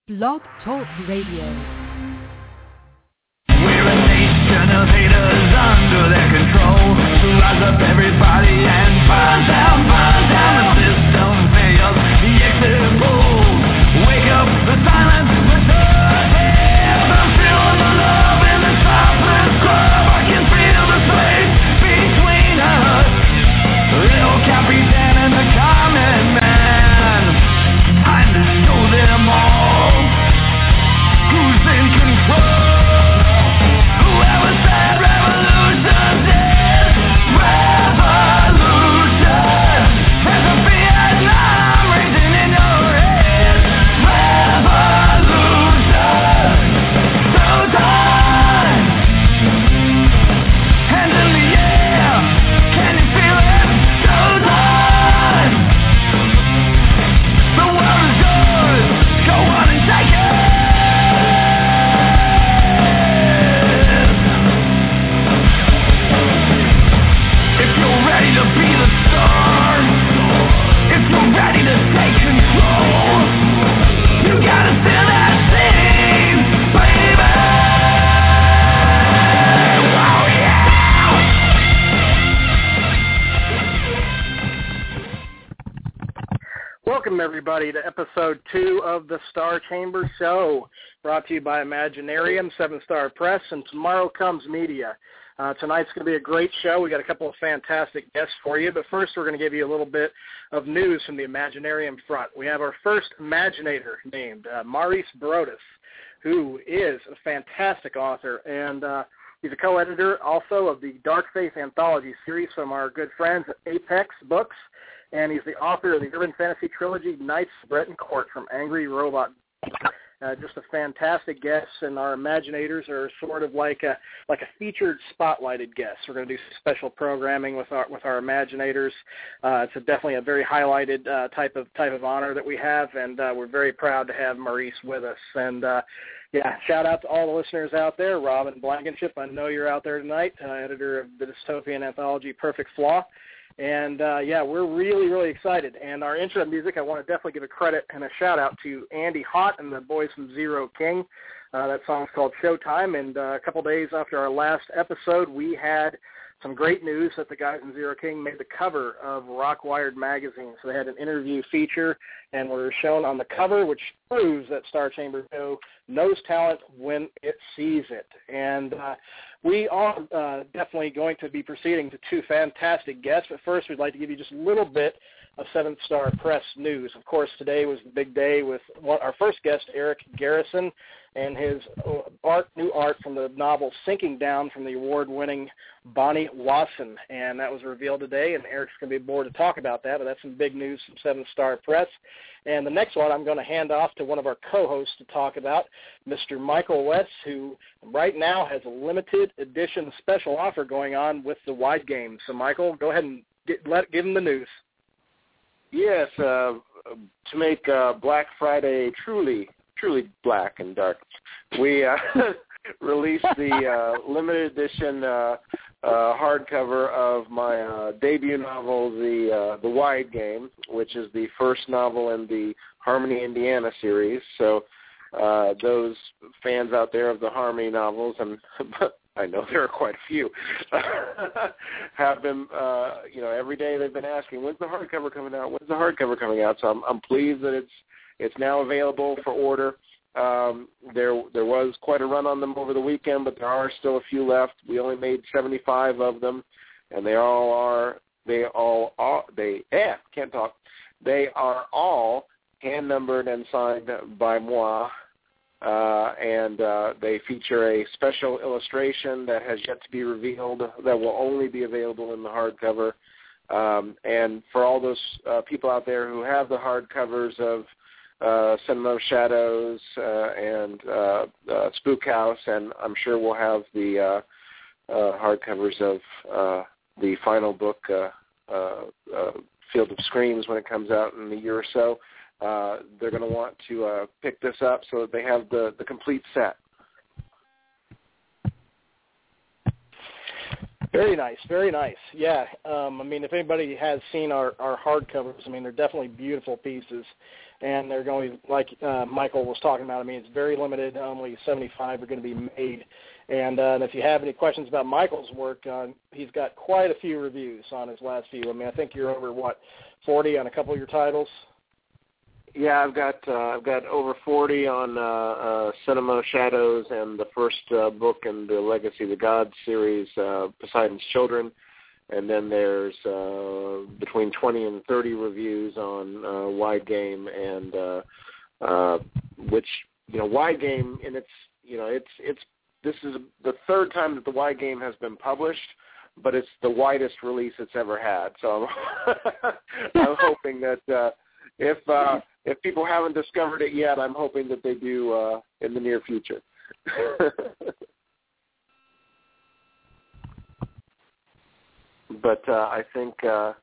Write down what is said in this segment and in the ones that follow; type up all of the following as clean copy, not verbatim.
Blog Talk Radio. We're a nation of haters under their control. So rise up everybody and burn down the system fails. The exit polls wake up the silent returns. I'm feeling the love in the Southwest Club. I can feel the space between us. Little Capitan and the common man. Time to show them all who's in control. Whoever said revolution did revolution. There's a Vietnam raging in your head. Revolution. So time. Hands in the air. Can you feel it? So time. The world is yours. Go on and take it. If you're ready to be the star, if you're ready to take control, you gotta send that scene, baby. Oh yeah! Welcome, everybody, to episode 2 of the Star Chamber Show, brought to you by Imaginarium, 7 Star Press, and Tomorrow Comes Media. Tonight's going to be a great show. We got a couple of fantastic guests for you, but first we're going to give you a little bit of news from the Imaginarium front. We have our first Imaginator named Maurice Brodus, who is a fantastic author, and he's a co-editor also of the Dark Faith Anthology series from our good friends at Apex Books, and he's the author of the urban fantasy trilogy Knights of Breton Court from Angry Robot. Just a fantastic guest, and our Imaginators are sort of like a featured spotlighted guest. We're going to do special programming with our Imaginators. It's definitely a very highlighted type of honor that we have, and we're very proud to have Maurice with us. And shout out to all the listeners out there. Robin Blankenship, I know you're out there tonight, editor of the dystopian anthology Perfect Flaw. And, we're really, really excited. And our intro music, I want to definitely give a credit and a shout-out to Andy Hott and the boys from Zero King. That song's called Showtime. And a couple days after our last episode, we had some great news that the guys in Zero King made the cover of Rockwired magazine. So they had an interview feature, and were shown on the cover, which proves that Star Chamber Show knows talent when it sees it. And we are definitely going to be proceeding to 2 fantastic guests, but first we'd like to give you just a little bit of 7 Star Press news. Of course, today was the big day with our first guest, Eric Garrison, and his new art from the novel Sinking Down from the award-winning Bonnie Wasson. And that was revealed today, and Eric's going to be aboard to talk about that, but that's some big news from 7 Star Press. And the next one I'm going to hand off to one of our co-hosts to talk about, Mr. Michael West, who right now has a limited edition special offer going on with the Wide Game. So, Michael, go ahead and give him the news. Yes, to make Black Friday truly black and dark, we released the limited edition hardcover of my debut novel, The Wide Game, which is the first novel in the Harmony, Indiana series. So those fans out there of the Harmony novels, and I know there are quite a few, have been, every day they've been asking, when's the hardcover coming out? When's the hardcover coming out? So I'm pleased that it's now available for order. There was quite a run on them over the weekend, but there are still a few left. We only made 75 of them, and they are all hand numbered and signed by moi. And they feature a special illustration that has yet to be revealed that will only be available in the hardcover. And for all those people out there who have the hardcovers of Cinema of Shadows and Spook House, and I'm sure we'll have the hardcovers of the final book, Field of Screams, when it comes out in a year or so. They're going to want to pick this up so that they have the complete set. Very nice, very nice. Yeah, I mean, if anybody has seen our hardcovers, I mean, they're definitely beautiful pieces, and they're going, like Michael was talking about, I mean, it's very limited. Only 75 are going to be made. And if you have any questions about Michael's work, he's got quite a few reviews on his last few. I mean, I think you're over, 40 on a couple of your titles? Yeah, I've got over 40 on Cinema Shadows and the first book in the Legacy of the Gods series, Poseidon's Children, and then there's between 20 and 30 reviews on Wide Game, and which Wide Game in its this is the third time that the Wide Game has been published, but it's the widest release it's ever had. So I'm hoping that if people haven't discovered it yet, I'm hoping that they do in the near future. But I think that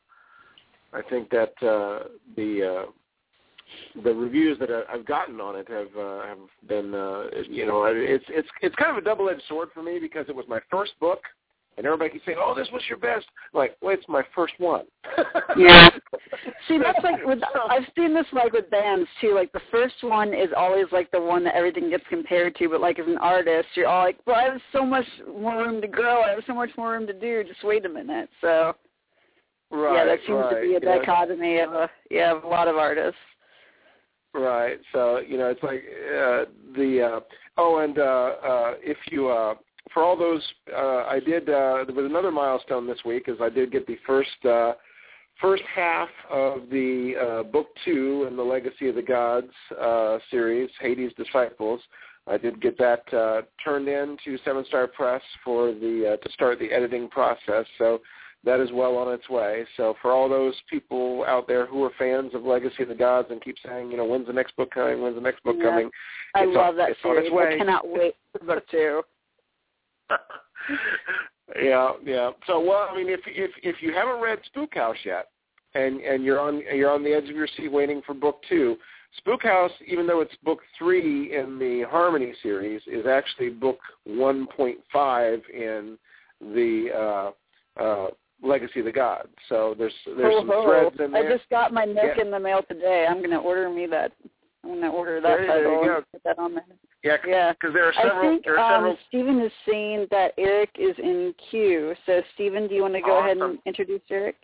the reviews that I've gotten on it have been it's kind of a double-edged sword for me, because it was my first book. And everybody keeps saying, "Oh, this was your best." I'm like, well, it's my first one. Yeah. See, that's I've seen this with bands too. Like the first one is always the one that everything gets compared to. But as an artist, you're all like, "Well, I have so much more room to grow. I have so much more room to do. Just wait a minute." So, right, yeah, that seems to be a dichotomy of a lot of artists. Right. So it's like if you. For all those, I did. There was another milestone this week, as I did get the first half of the book 2 in the Legacy of the Gods series, Hades' Disciples. I did get that turned in to Seven Star Press for to start the editing process. So that is well on its way. So for all those people out there who are fans of Legacy of the Gods and keep saying, when's the next book coming? When's the next book coming? I love that series. I cannot wait for book 2. Yeah. So, well, I mean, if you haven't read Spook House yet, and you're on the edge of your seat waiting for book 2, Spook House, even though it's book 3 in the Harmony series, is actually book 1.5 in the Legacy of the Gods. So there's some threads in there. I just got my Nook in the mail today. I'm going to order that. I'm going to order that title and put that on there. Yeah, because there are several. I think Stephen is saying that Eric is in queue. So, Stephen, do you want to go ahead and introduce Eric?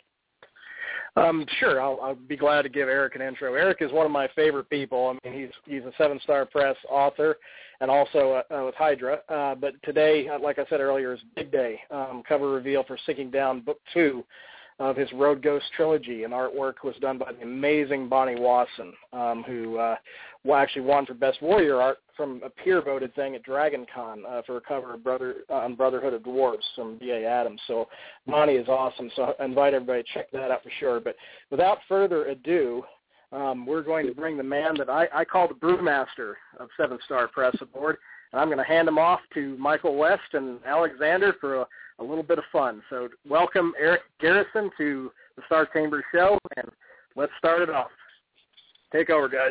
Sure, I'll be glad to give Eric an intro. Eric is one of my favorite people. I mean, he's a Seven Star Press author and also with Hydra. But today, like I said earlier, is Big Day, cover reveal for Sinking Down Book 2 of his Road Ghost trilogy, and artwork was done by the amazing Bonnie Wasson, who actually won for Best Warrior Art from a peer-voted thing at Dragon Con for a cover of Brotherhood of Dwarves from B.A. Adams. So Bonnie is awesome, so I invite everybody to check that out for sure. But without further ado, we're going to bring the man that I call the brewmaster of Seven Star Press aboard, and I'm going to hand him off to Michael West and Alexander for a little bit of fun. So welcome Eric Garrison to the Star Chamber Show, and let's start it off. Take over, guys.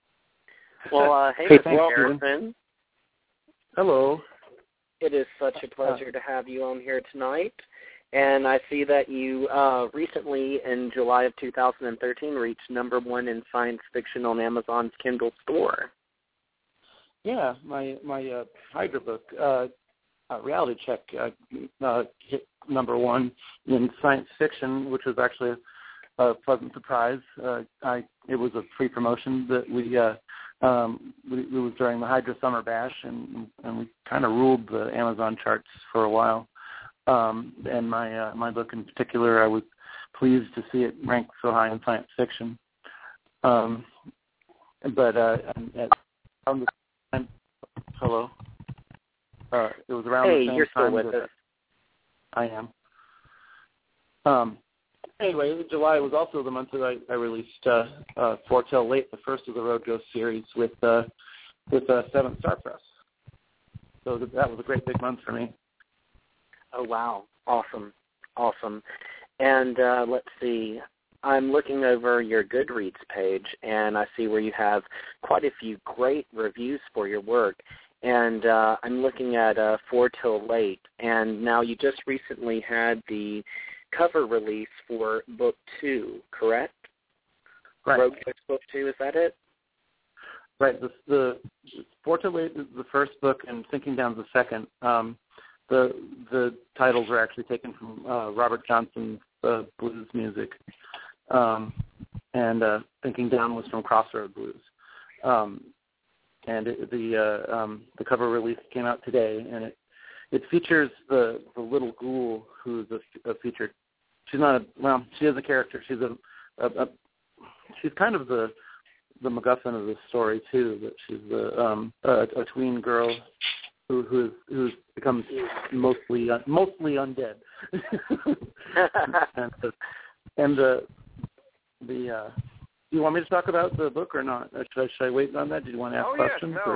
Well, hey, Mr. Garrison. Hello. It is such a pleasure to have you on here tonight. And I see that you recently, in July of 2013, reached #1 in science fiction on Amazon's Kindle store. Yeah, my Hydra book, Reality Check, hit #1 in science fiction, which was actually a pleasant surprise. It was a free promotion that it was during the Hydra Summer Bash, and we kind of ruled the Amazon charts for a while. And my book in particular, I was pleased to see it ranked so high in science fiction. But around the time, hello. It was around the same you're still time with us. I am. Anyway, July was also the month that I released Foretell Late, the first of the Road Ghost series with Seven Star Press. So that was a great big month for me. Oh, wow. Awesome. And let's see. I'm looking over your Goodreads page, and I see where you have quite a few great reviews for your work. and I'm looking at 4 Till Late, and now you just recently had the cover release for Book 2, correct? Right. Road Ghost Book 2, is that it? Right. The 4 Till Late is the first book, and Sinking Down is the second. The titles were actually taken from Robert Johnson's blues music, and Sinking Down was from Crossroad Blues. And the cover release came out today, and it features the little ghoul who's a featured. She's not she is a character. She's she's kind of the MacGuffin of the story too. That she's a tween girl who's becomes mostly undead. and the do you want me to talk about the book or not? Should I wait on that? Do you want to ask questions? I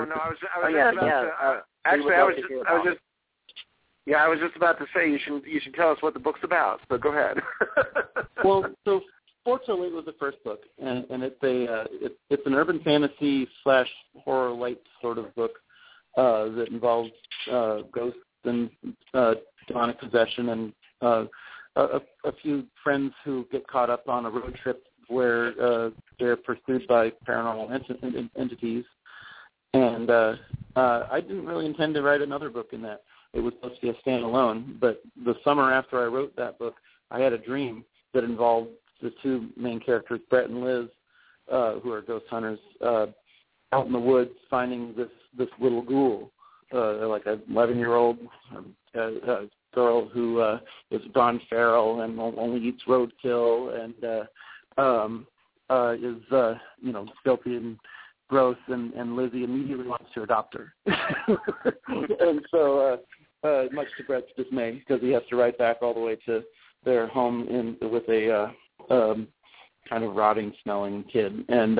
was just about to say you should tell us what the book's about. So go ahead. Well, so 4 Till Late was the first book, and it's an urban fantasy / horror light sort of book that involves ghosts and demonic possession and a few friends who get caught up on a road trip where they're pursued by paranormal entities. And I didn't really intend to write another book in that. It was supposed to be a standalone, but the summer after I wrote that book, I had a dream that involved the two main characters, Brett and Liz, who are ghost hunters, out in the woods finding this little ghoul, like an 11-year-old girl who is Dawn Farrell and only eats roadkill and is filthy and gross, and Lizzie immediately wants to adopt her. And so, much to Brett's dismay, because he has to ride back all the way to their home with a kind of rotting smelling kid. And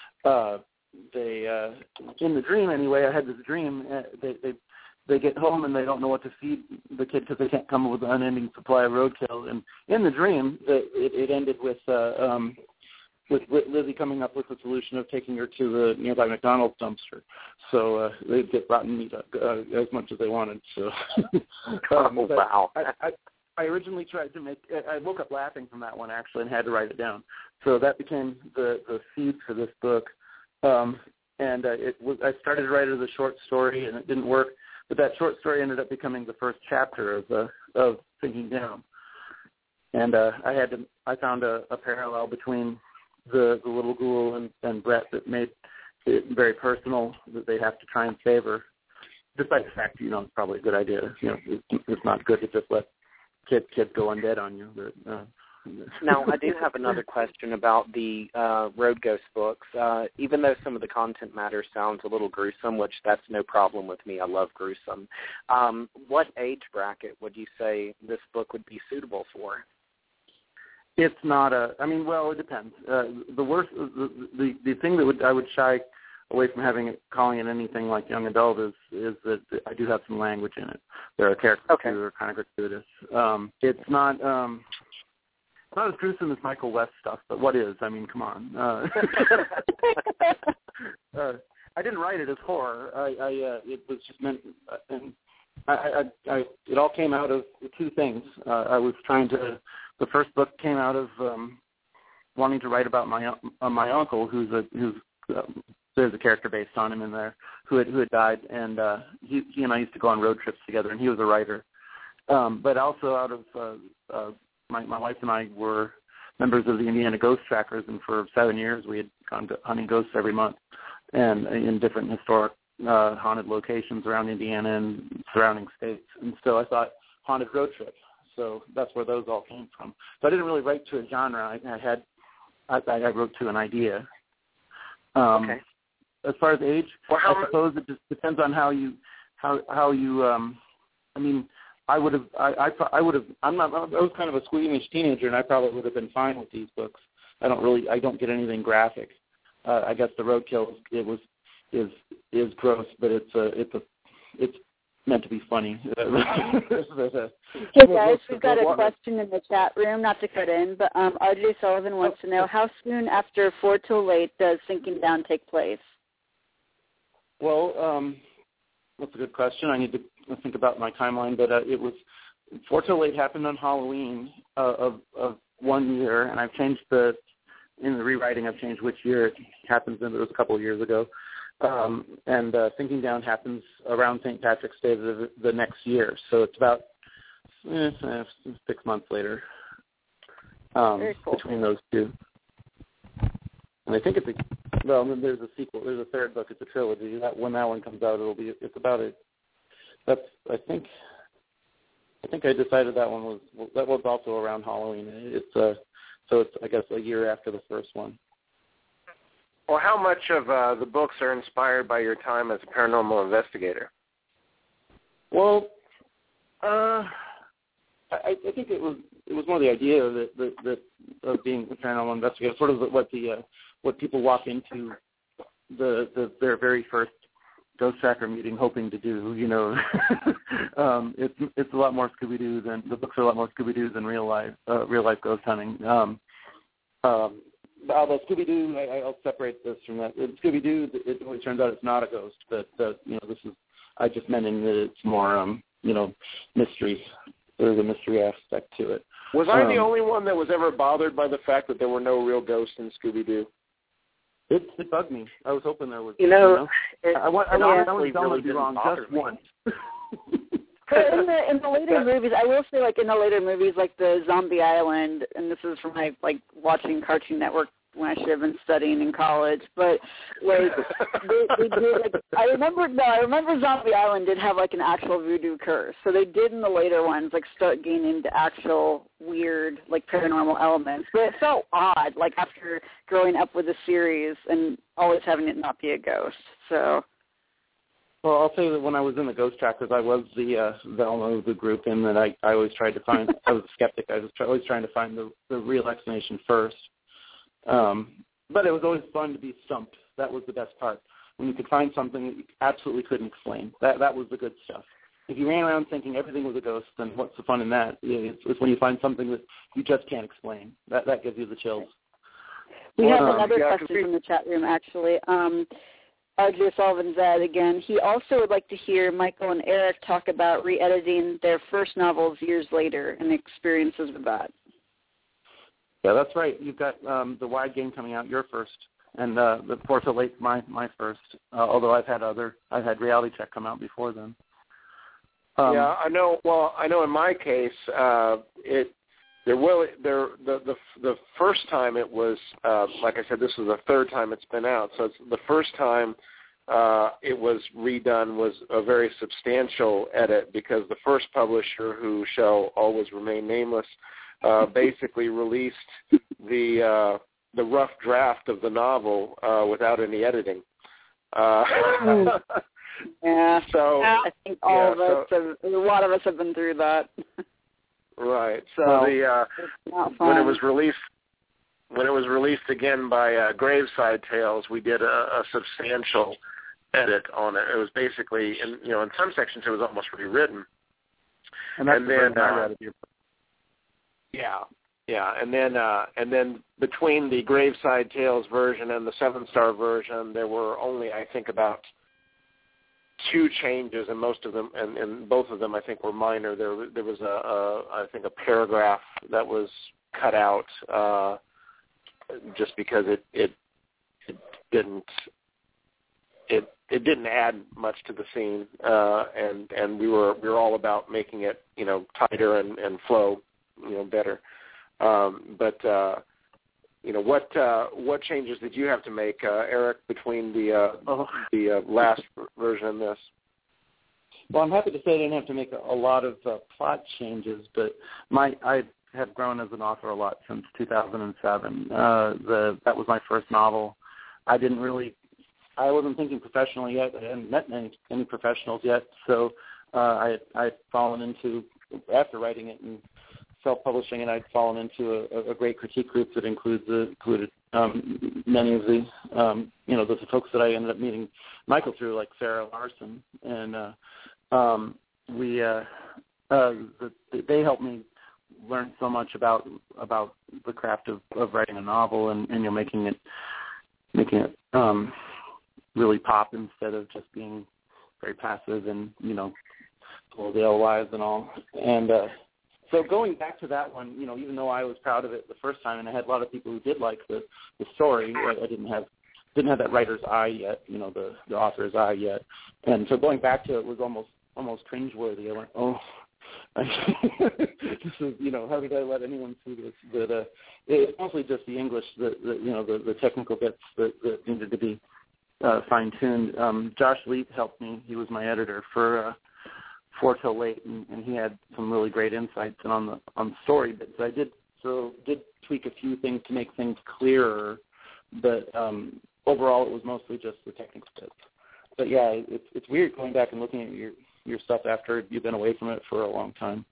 they in the dream anyway, I had this dream, they get home and they don't know what to feed the kid because they can't come up with an unending supply of roadkill. And in the dream, it ended with Lizzie coming up with a solution of taking her to the nearby McDonald's dumpster. So they'd get rotten meat as much as they wanted. So, wow. I originally tried to I woke up laughing from that one, actually, and had to write it down. So that became the seed for this book. I started to write it as a short story, and it didn't work. But that short story ended up becoming the first chapter of Sinking Down. And I found a parallel between the little ghoul and Brett that made it very personal, that they have to try and save her. Despite the fact, it's probably a good idea. It's not good to just let kids go undead on you. But, Now, I do have another question about the Road Ghost books. Even though some of the content matter sounds a little gruesome, which that's no problem with me. I love gruesome. What age bracket would you say this book would be suitable for? It's not it depends. The thing that I would shy away from calling it anything like young adult is that I do have some language in it. There are characters who are kind of gratuitous. It's not as gruesome as Michael West stuff, but what is? I mean, come on. I didn't write it as horror. It was just meant, and it all came out of two things. I was trying to. The first book came out of wanting to write about my uncle, who's there's a character based on him in there who had died, and he and I used to go on road trips together, and he was a writer. But also out of my wife and I were members of the Indiana Ghost Trackers, and for 7 years we had gone to hunting ghosts every month, and in different historic haunted locations around Indiana and surrounding states. And so I thought haunted road trip. So that's where those all came from. So I didn't really write to a genre. I wrote to an idea. Okay. As far as age, I suppose it just depends on how you. I mean, I would have. I was kind of a squeamish teenager, and I probably would have been fine with these books. I don't get anything graphic. I guess the roadkill is gross, but it's meant to be funny. Hey guys, we've got a question in the chat room, not to cut in, but RJ Sullivan wants to know, how soon after 4 Till Late does Sinking Down take place? Well, That's a good question. I need to think about my timeline, but it was For Till Late happened on Halloween of 1 year, and I've changed in the rewriting, I've changed which year it happens in. It was a couple of years ago. And Thinking Down happens around St. Patrick's Day the next year, so it's about 6 months later Very cool. between those two. And I think there's a sequel. There's a third book. It's a trilogy. When that one comes out, it's about it. I think I decided that was also around Halloween. It's I guess a year after the first one. Well, how much of the books are inspired by your time as a paranormal investigator? Well, I think it was more the idea of being a paranormal investigator, sort of what people walk into their very first Ghost Tracker meeting hoping to do. It's a lot more Scooby-Doo than the books are a lot more Scooby-Doo than real life ghost hunting. Although Scooby-Doo, I'll separate this from that. Scooby-Doo, it always turns out it's not a ghost, but I just meant in that it's more mystery. There's a mystery aspect to it. Was I the only one that was ever bothered by the fact that there were no real ghosts in Scooby-Doo? It bugged me. I was hoping there was. I want to be wrong just once. But in the later movies, I will say, like in the later movies, like the Zombie Island, and this is from my watching Cartoon Network when I should have been studying in college. But they did I remember Zombie Island did have an actual voodoo curse. So they did in the later ones start getting into actual weird paranormal elements. But it felt odd after growing up with the series and always having it not be a ghost. So. Well, I'll say that when I was in the Ghost Trackers, I was the Velma of the group, and that I always tried to find. I was a skeptic. I was always trying to find the real explanation first. But it was always fun to be stumped. That was the best part. When you could find something that you absolutely couldn't explain. That was the good stuff. If you ran around thinking everything was a ghost, then what's the fun in that? It's when you find something that you just can't explain. That gives you the chills. We have another question from the chat room, actually. RJ Sullivan said again, he also would like to hear Michael and Eric talk about re-editing their first novels years later and experiences with that. Yeah, that's right. You've got the Wide Game coming out, your first, and the For Till Late, my first. Although I've had Reality Check come out before then. Yeah, I know. Well, I know in my case, the first time it was, like I said, this was the third time it's been out. So it's the first time it was redone was a very substantial edit because the first publisher, who shall always remain nameless, basically released the rough draft of the novel without any editing. Yeah. So I think a lot of us have been through that. Right. So when it was released again by Graveside Tales, we did a substantial edit on it. It was basically, in some sections it was almost rewritten. And then and then between the Graveside Tales version and the 7-star version, there were only, I think, about 2 changes, and most of them, and both of them, I think, were minor. There was I think, a paragraph that was cut out just because it didn't add much to the scene, and we were all about making it tighter and flow better. What changes did you have to make, Eric, between the last version and this? Well, I'm happy to say I didn't have to make a lot of plot changes, but I have grown as an author a lot since 2007. That was my first novel. I wasn't thinking professionally yet. I hadn't met any professionals yet, so I had fallen into, after writing it and self-publishing it, I'd fallen into a great critique group that included many of the the folks that I ended up meeting Michael through, like Sarah Larson, and they helped me learn so much about the craft of writing a novel and making it really pop instead of just being very passive and, full of the alewives and all. And so going back to that one, even though I was proud of it the first time, and I had a lot of people who did like the story, I didn't have that writer's eye yet, the author's eye yet. And so going back to it was almost cringeworthy. I went, oh, this is, how did I let anyone see this? But it's mostly just the English, the technical bits that needed to be fine-tuned. Josh Leet helped me. He was my editor for 4 Till Late, and he had some really great insights on the story bits. I did tweak a few things to make things clearer, but overall it was mostly just the technical bits. But yeah, it's weird going back and looking at your stuff after you've been away from it for a long time.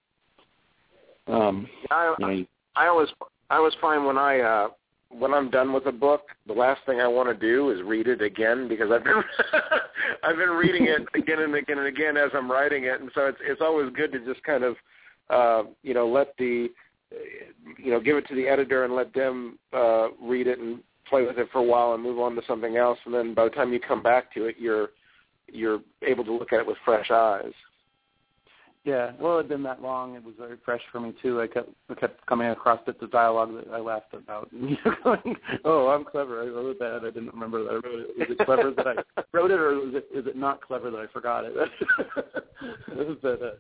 I always find when I'm done with a book, the last thing I want to do is read it again, because I've been reading it again and again and again as I'm writing it, and so it's always good to just kind of let give it to the editor and let them read it and play with it for a while and move on to something else, and then by the time you come back to it, you're able to look at it with fresh eyes. Yeah, well, it had been that long. It was very fresh for me, too. I kept coming across bits of dialogue that I laughed about. And oh, I'm clever. I wrote that. I didn't remember that I wrote it. Was it clever that I wrote it, or is it not clever that I forgot it? But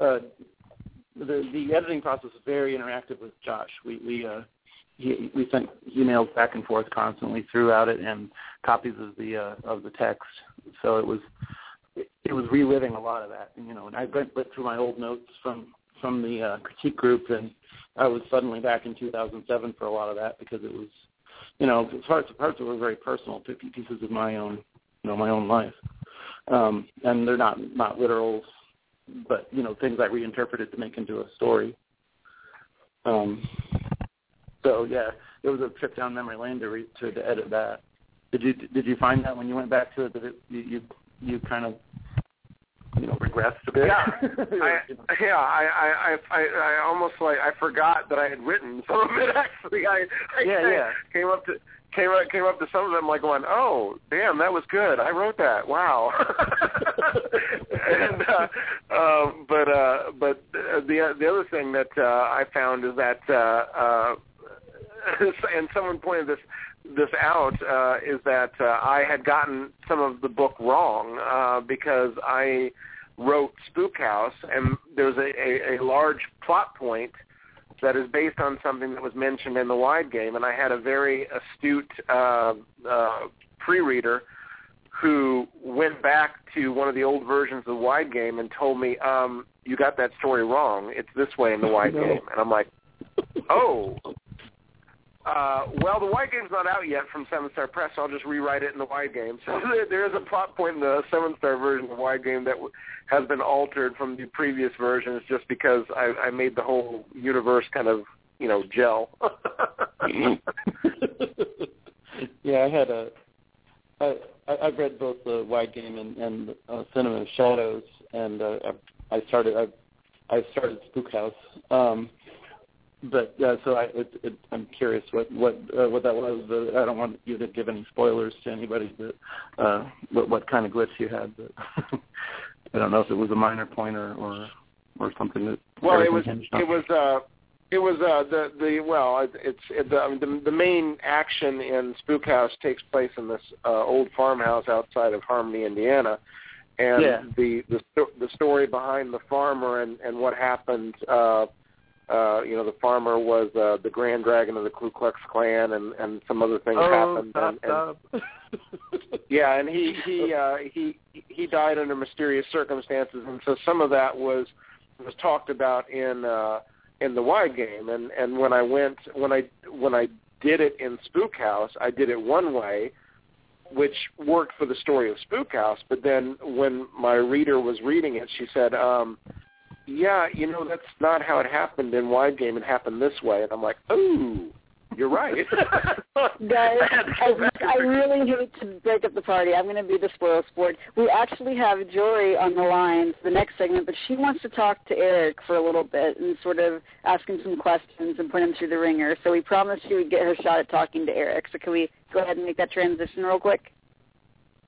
the editing process is very interactive with Josh. We sent emails back and forth constantly throughout it, and copies of the text. So it was reliving a lot of that, and I went through my old notes from the critique group, and I was suddenly back in 2007 for a lot of that, because it was, parts that were very personal, pieces of my own, my own life, and they're not literals, but things I reinterpreted to make into a story. So yeah, it was a trip down memory lane to edit that. Did you find that when you went back to it that you kind of regressed a bit? Yeah, I almost I forgot that I had written some of it. Actually, I came up to some of them like going, oh damn, that was good. I wrote that. Wow. And but the other thing that I found is that and someone pointed this out, is that I had gotten some of the book wrong, because I wrote Spook House, and there's a large plot point that is based on something that was mentioned in the Wide Game, and I had a very astute pre-reader who went back to one of the old versions of the Wide Game and told me, you got that story wrong. It's this way in the Wide Game. And I'm like, oh. Well, the Wide Game's not out yet from 7 Star Press, so I'll just rewrite it in the Wide Game. So there is a plot point in the 7 Star version of the Wide Game that has been altered from the previous versions, just because I made the whole universe kind of, gel. Yeah, I've read both the Wide Game and Cinema of Shadows, and I started Spook House. But so I'm curious what that was. I don't want you to give any spoilers to anybody. But what kind of glitch you had? But I don't know if it was a minor point or something that. Well, it was the main action in Spook House takes place in this old farmhouse outside of Harmony, Indiana, and the story behind the farmer and what happened. The farmer was the Grand Dragon of the Ku Klux Klan, and some other things happened. Yeah, and he died under mysterious circumstances, and so some of that was talked about in the Wide Game. And when I did it in Spook House, I did it one way, which worked for the story of Spook House. But then when my reader was reading it, she said, yeah, that's not how it happened in Wide Game. It happened this way. And I'm like, oh, you're right. Guys, I really hate to break up the party. I'm going to be the spoil sport. We actually have Jory on the line for the next segment, but she wants to talk to Eric for a little bit and sort of ask him some questions and put him through the ringer. So we promised she would get her shot at talking to Eric. So can we go ahead and make that transition real quick?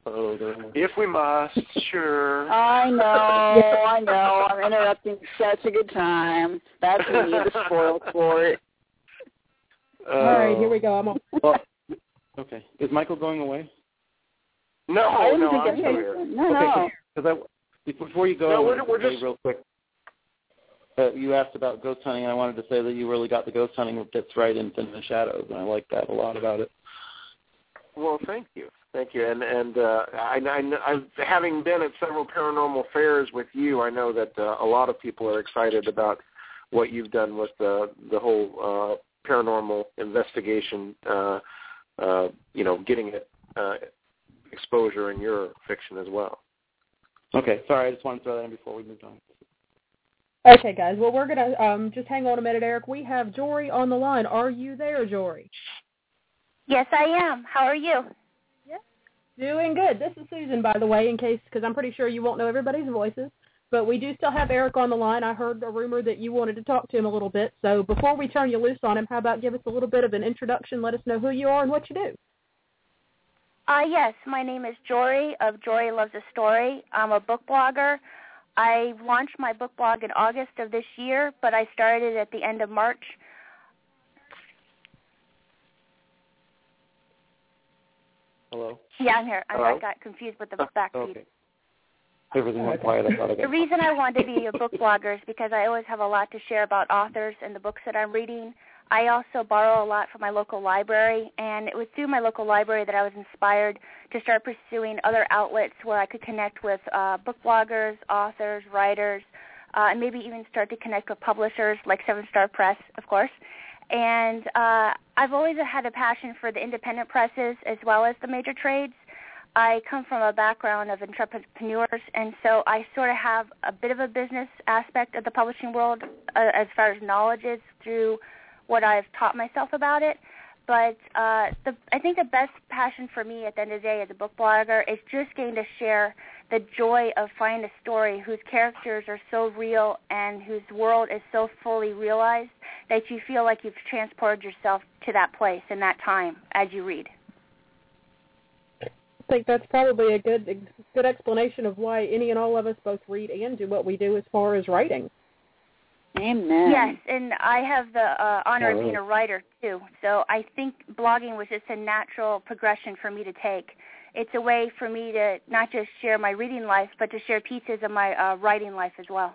If we must, sure. I know. I'm interrupting such a good time. That's me, the spoil sport. All right, here we go. I'm on. Well, okay. Is Michael going away? No, I'm here. No. Because before you go, we're just real quick. You asked about ghost hunting, and I wanted to say that you really got the ghost hunting bits right in Thin the Shadows, and I like that a lot about it. Well, thank you. And I having been at several paranormal fairs with you, I know that a lot of people are excited about what you've done with the whole paranormal investigation. Getting it exposure in your fiction as well. Okay, sorry, I just wanted to throw that in before we moved on. Okay, guys. Well, we're gonna just hang on a minute, Eric. We have Jory on the line. Are you there, Jory? Yes, I am. How are you? Yes, doing good. This is Susan, by the way, because I'm pretty sure you won't know everybody's voices. But we do still have Eric on the line. I heard a rumor that you wanted to talk to him a little bit. So before we turn you loose on him, how about give us a little bit of an introduction? Let us know who you are and what you do. Yes, my name is Jory of Jory Loves a Story. I'm a book blogger. I launched my book blog in August of this year, but I started at the end of March. Hello? Yeah, I'm here. Hello? I got confused with the backbeat. Okay. Everything went quiet. I thought I got The reason I wanted to be a book blogger is because I always have a lot to share about authors and the books that I'm reading. I also borrow a lot from my local library, and it was through my local library that I was inspired to start pursuing other outlets where I could connect with book bloggers, authors, writers, and maybe even start to connect with publishers like Seven Star Press, of course. And I've always had a passion for the independent presses as well as the major trades. I come from a background of entrepreneurs, and so I sort of have a bit of a business aspect of the publishing world as far as knowledge is through what I've taught myself about it. But I think the best passion for me at the end of the day as a book blogger is just getting to share the joy of finding a story whose characters are so real and whose world is so fully realized that you feel like you've transported yourself to that place and that time as you read. I think that's probably a good explanation of why any and all of us both read and do what we do as far as writing. Amen. Yes, and I have the honor of being a writer, too. So I think blogging was just a natural progression for me to take. It's a way for me to not just share my reading life, but to share pieces of my writing life as well.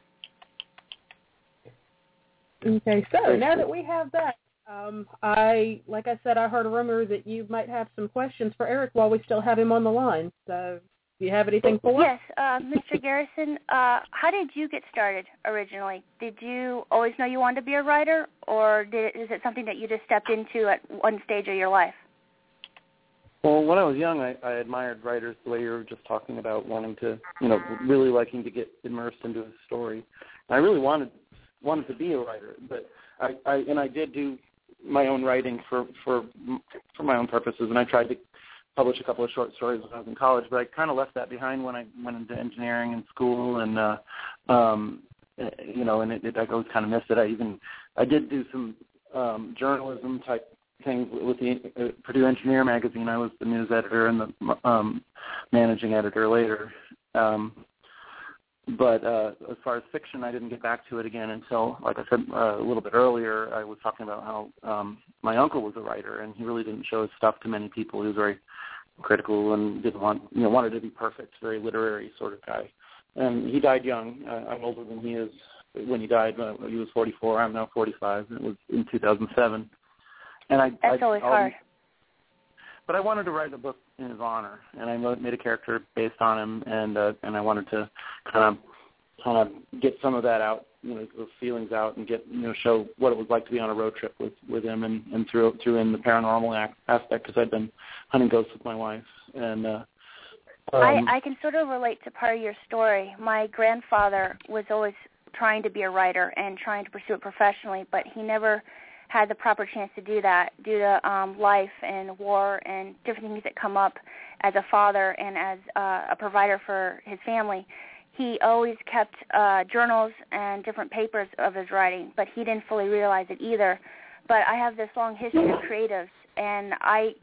Okay, so now that we have that, like I said, I heard a rumor that you might have some questions for Eric while we still have him on the line. So do you have anything for us? Yes, Mr. Garrison, how did you get started originally? Did you always know you wanted to be a writer, or is it something that you just stepped into at one stage of your life? Well, when I was young, I admired writers the way you were just talking about, wanting to, really liking to get immersed into a story. I really wanted to be a writer, but I did do my own writing for my own purposes, and I tried to publish a couple of short stories when I was in college, but I kind of left that behind when I went into engineering in school, and I always kind of missed it. I did do some journalism type things with the Purdue Engineer magazine. I was the news editor and the managing editor later. But as far as fiction, I didn't get back to it again until, like I said a little bit earlier, I was talking about how my uncle was a writer, and he really didn't show his stuff to many people. He was very critical and didn't wanted to be perfect, very literary sort of guy. And he died young. I'm older than he is. When he died, he was 44. I'm now 45. It was in 2007. And That's always hard. But I wanted to write a book in his honor, and I made a character based on him, and I wanted to kind of get some of that out, those feelings out, and get show what it was like to be on a road trip with him, and threw in the paranormal aspect, because I'd been hunting ghosts with my wife, and I can sort of relate to part of your story. My grandfather was always trying to be a writer and trying to pursue it professionally, but he never had the proper chance to do that due to life and war and different things that come up as a father and as a provider for his family. He always kept journals and different papers of his writing, but he didn't fully realize it either. But I have this long history of creatives, and I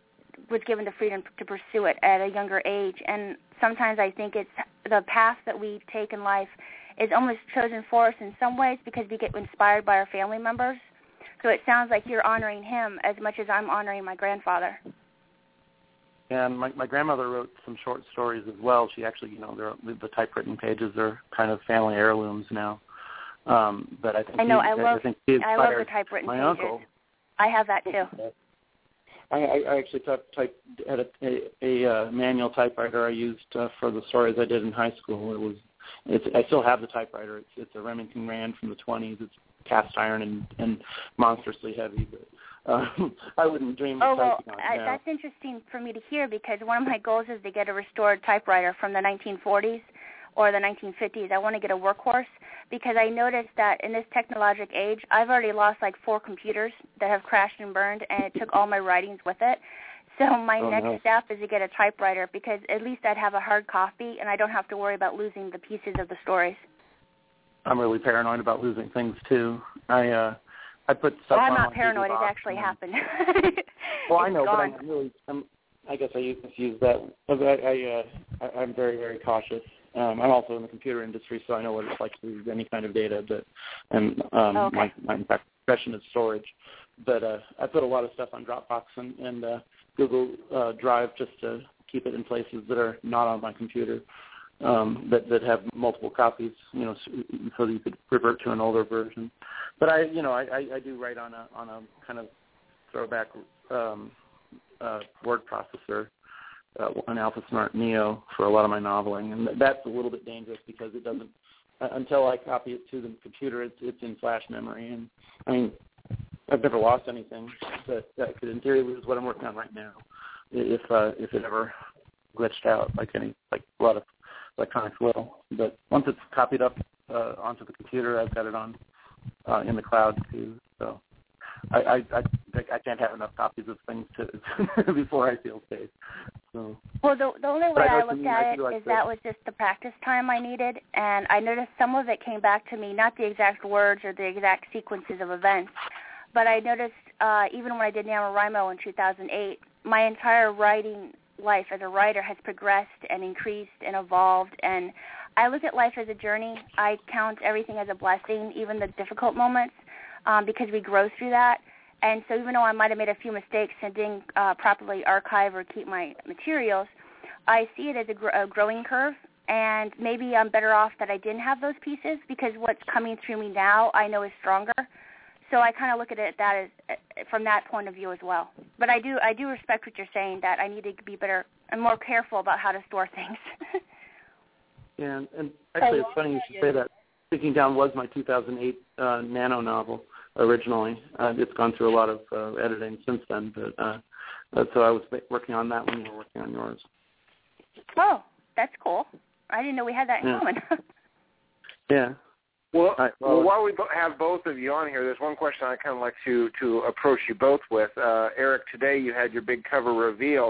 was given the freedom to pursue it at a younger age. And sometimes I think it's the path that we take in life is almost chosen for us in some ways because we get inspired by our family members. So it sounds like you're honoring him as much as I'm honoring my grandfather. And my grandmother wrote some short stories as well. She actually, the typewritten pages are kind of family heirlooms now. But I think I love the typewritten my pages. Uncle. I have that too. I actually had a manual typewriter I used for the stories I did in high school. I still have the typewriter. It's a Remington Rand from the 20s. It's cast iron and monstrously heavy. But I wouldn't dream of typing on it now. That's interesting for me to hear because one of my goals is to get a restored typewriter from the 1940s or the 1950s. I want to get a workhorse because I noticed that in this technologic age, I've already lost like 4 computers that have crashed and burned, and it took all my writings with it. So my next step is to get a typewriter because at least I'd have a hard copy, and I don't have to worry about losing the pieces of the stories. I'm really paranoid about losing things too. I put stuff I'm on not paranoid. It actually happened. Well, I know, gone. but I guess I use that. I'm very, very cautious. I'm also in the computer industry, so I know what it's like to lose any kind of data. My profession is storage. But I put a lot of stuff on Dropbox and Google Drive just to keep it in places that are not on my computer. That have multiple copies, so that you could revert to an older version. But I do write on a kind of throwback word processor, an AlphaSmart Neo for a lot of my noveling, and that's a little bit dangerous because it doesn't until I copy it to the computer, it's in flash memory, and I mean I've never lost anything that could in theory lose what I'm working on right now if it ever glitched out like a lot of electronics will. But once it's copied up onto the computer, I've got it on in the cloud too. So I can't have enough copies of things to before I feel safe. So. Well, the only way I looked at it is that was just the practice time I needed, and I noticed some of it came back to me, not the exact words or the exact sequences of events, but I noticed even when I did NaNoWriMo in 2008, my entire writing life as a writer has progressed and increased and evolved, and I look at life as a journey. I count everything as a blessing, even the difficult moments, because we grow through that. And so even though I might have made a few mistakes and didn't properly archive or keep my materials, I see it as a growing curve, and maybe I'm better off that I didn't have those pieces because what's coming through me now I know is stronger. So I kind of look at it from that point of view as well. But I do respect what you're saying, that I need to be better and more careful about how to store things. Yeah, and actually it's funny you should say that. Sticking Down was my 2008 Nano novel originally. It's gone through a lot of editing since then, but so I was working on that when you were working on yours. Oh, that's cool. I didn't know we had that in common. Yeah. Well, while we have both of you on here, there's one question I kind of like to approach you both with. Eric, today you had your big cover reveal.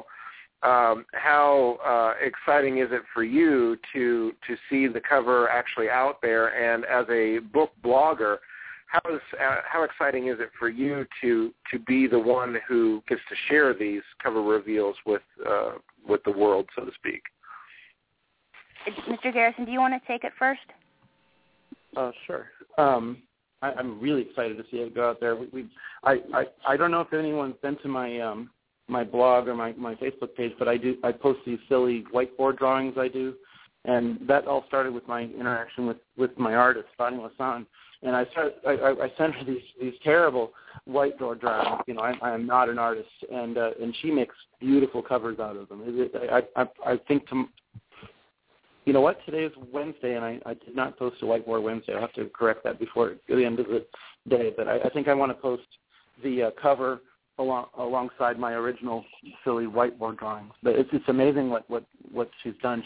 How exciting is it for you to see the cover actually out there? And as a book blogger, how exciting is it for you to be the one who gets to share these cover reveals with the world, so to speak? Mr. Garrison, do you want to take it first? Sure. I'm really excited to see it go out there. I don't know if anyone's been to my my blog or my Facebook page, but I post these silly whiteboard drawings I do, and that all started with my interaction with my artist, Fatima Hassan. And I sent her these terrible whiteboard drawings. I am not an artist, and she makes beautiful covers out of them. I think you know what? Today is Wednesday, and I did not post a Whiteboard Wednesday. I'll have to correct that before the end of the day. But I think I want to post the cover alongside my original silly whiteboard drawings. But it's amazing what she's done.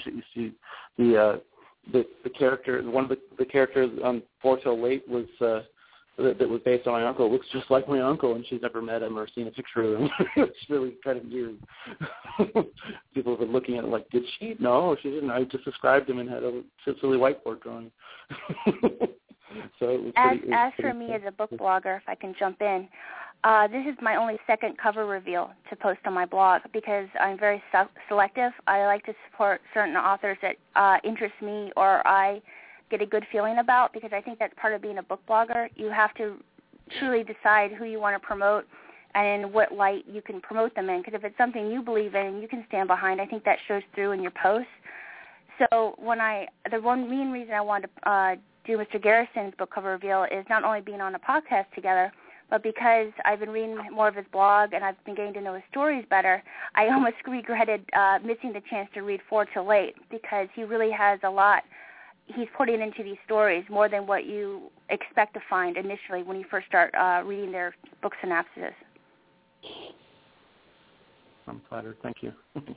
The character, one of the characters on 4 Till Late was that was based on my uncle. It looks just like my uncle, and she's never met him or seen a picture of him. It's really kind of weird. People have been looking at it like, did she? No, she didn't. I just described him and had a silly whiteboard drawing. So it was as for me as a book blogger, if I can jump in, this is my only second cover reveal to post on my blog because I'm very selective. I like to support certain authors that interest me or I get a good feeling about, because I think that's part of being a book blogger. You have to truly decide who you want to promote and in what light you can promote them in, because if it's something you believe in and you can stand behind, I think that shows through in your posts. So the one main reason I wanted to do Mr. Garrison's book cover reveal is not only being on a podcast together, but because I've been reading more of his blog and I've been getting to know his stories better, I almost regretted missing the chance to read For Till Late, because he really has a lot he's putting into these stories, more than what you expect to find initially when you first start reading their book synopsis. I'm flattered. Thank you.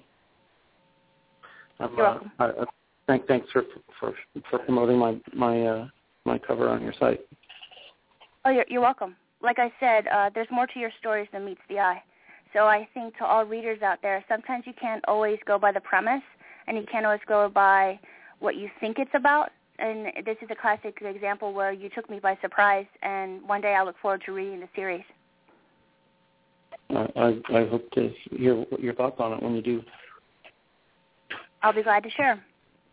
You're welcome. Thanks for promoting my cover on your site. Oh, you're welcome. Like I said, there's more to your stories than meets the eye. So I think to all readers out there, sometimes you can't always go by the premise, and you can't always go by what you think it's about. And this is a classic example where you took me by surprise, and one day I look forward to reading the series. I hope to hear your thoughts on it when you do. I'll be glad to share.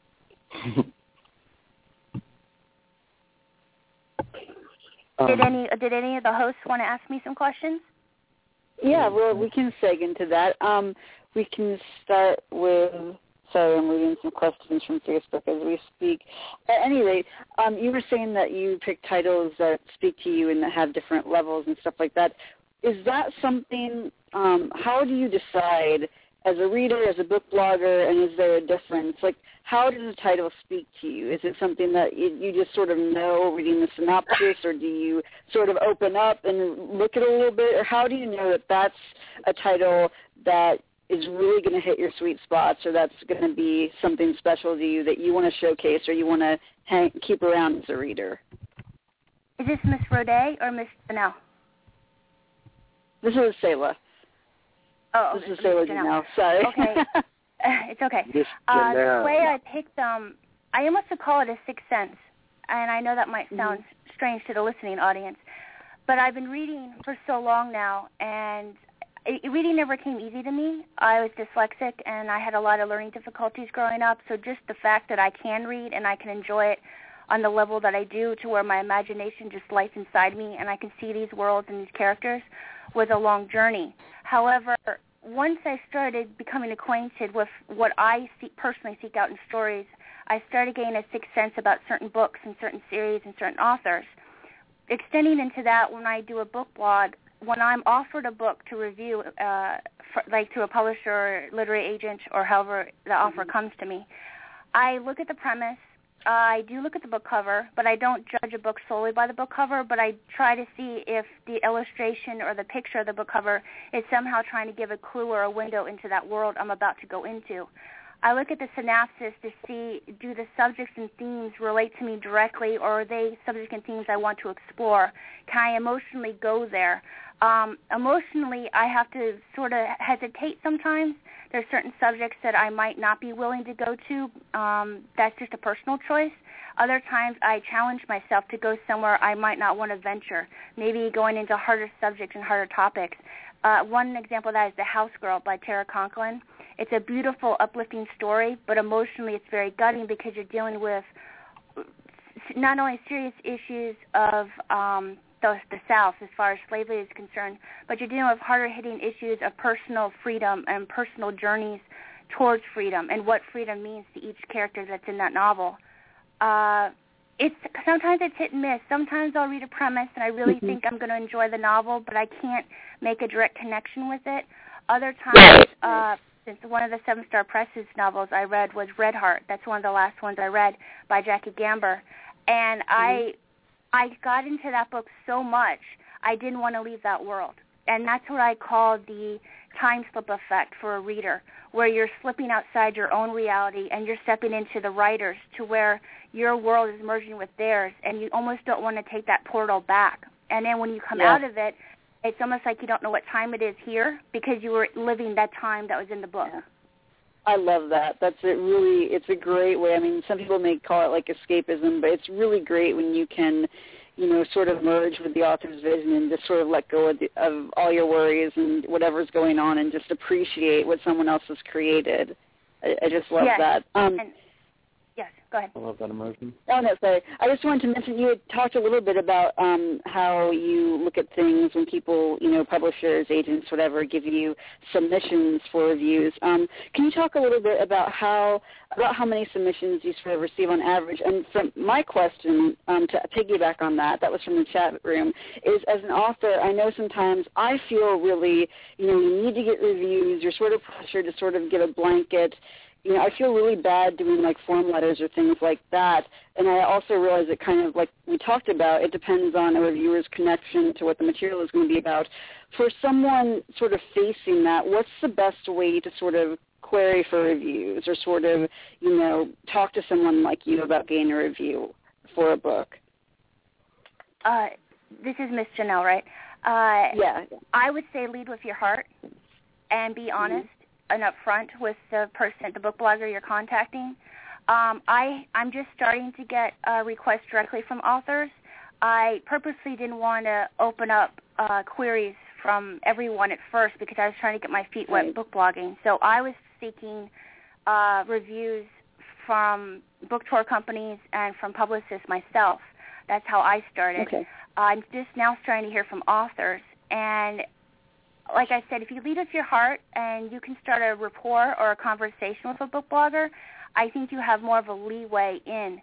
Did any of the hosts want to ask me some questions? Yeah, well, we can seg into that. We can start with, sorry, I'm reading some questions from Facebook as we speak. At any rate, you were saying that you pick titles that speak to you and that have different levels and stuff like that. Is that something, how do you decide as a reader, as a book blogger, and is there a difference? Like, how does a title speak to you? Is it something that you just sort of know reading the synopsis, or do you sort of open up and look at it a little bit? Or how do you know that that's a title that is really going to hit your sweet spots, or that's going to be something special to you that you want to showcase or you want to keep around as a reader? Is this Miss Roday or Miss Janelle? This is Selah. Oh, this is Selah Janelle. Sorry. Okay. It's okay. The way I picked them, I almost would call it a sixth sense, and I know that might sound strange to the listening audience, but I've been reading for so long now, and reading never came easy to me. I was dyslexic, and I had a lot of learning difficulties growing up, so just the fact that I can read and I can enjoy it on the level that I do, to where my imagination just lights inside me and I can see these worlds and these characters, was a long journey. However, once I started becoming acquainted with what I personally seek out in stories, I started getting a sixth sense about certain books and certain series and certain authors. Extending into that, when I do a book blog, when I'm offered a book to review, like to a publisher or literary agent or however the offer comes to me, I look at the premise. I do look at the book cover, but I don't judge a book solely by the book cover, but I try to see if the illustration or the picture of the book cover is somehow trying to give a clue or a window into that world I'm about to go into. I look at the synopsis to see, do the subjects and themes relate to me directly, or are they subjects and themes I want to explore? Can I emotionally go there? Emotionally, I have to sort of hesitate sometimes. There's certain subjects that I might not be willing to go to. That's just a personal choice. Other times I challenge myself to go somewhere I might not want to venture, maybe going into harder subjects and harder topics. One example of that is The House Girl by Tara Conklin. It's a beautiful, uplifting story, but emotionally it's very gutting because you're dealing with not only serious issues of the South as far as slavery is concerned, but you're dealing with harder-hitting issues of personal freedom and personal journeys towards freedom and what freedom means to each character that's in that novel. Sometimes it's hit and miss. Sometimes I'll read a premise and I really think I'm going to enjoy the novel, but I can't make a direct connection with it. Other times, since one of the 7 Star Press's novels I read was Red Heart. That's one of the last ones I read by Jackie Gamber. And I got into that book so much, I didn't want to leave that world. And that's what I call the time slip effect for a reader, where you're slipping outside your own reality and you're stepping into the writers, to where your world is merging with theirs, and you almost don't want to take that portal back. And then when you come out of it, it's almost like you don't know what time it is here because you were living that time that was in the book. I love that. It's a great way. I mean, some people may call it like escapism, but it's really great when you can, sort of merge with the author's vision and just sort of let go of all your worries and whatever's going on and just appreciate what someone else has created. I just love that. Yes, go ahead. I love that immersion. Oh, no, sorry. I just wanted to mention, you had talked a little bit about how you look at things when people, publishers, agents, whatever, give you submissions for reviews. Can you talk a little bit about how many submissions you sort of receive on average? And from my question, to piggyback on that was from the chat room, is as an author, I know sometimes I feel really, you need to get reviews. You're sort of pressured to sort of give a blanket. I feel really bad doing like form letters or things like that. And I also realize that kind of like we talked about, it depends on a reviewer's connection to what the material is going to be about. For someone sort of facing that, what's the best way to sort of query for reviews or sort of, talk to someone like you about getting a review for a book? This is Miss Janelle, right? Yeah. I would say lead with your heart and be honest. And upfront with the person, the book blogger you're contacting. I'm just starting to get requests directly from authors. I purposely didn't want to open up queries from everyone at first because I was trying to get my feet wet book blogging. So I was seeking reviews from book tour companies and from publicists myself. That's how I started. Okay. I'm just now starting to hear from authors. And like I said, if you lead with your heart and you can start a rapport or a conversation with a book blogger, I think you have more of a leeway in.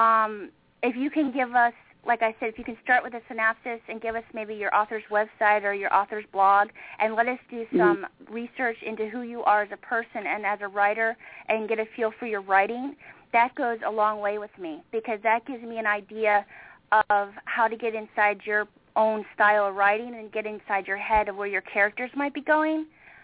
If you can give us, like I said, if you can start with a synopsis and give us maybe your author's website or your author's blog and let us do some research into who you are as a person and as a writer and get a feel for your writing, that goes a long way with me because that gives me an idea of how to get inside your own style of writing and get inside your head of where your characters might be going.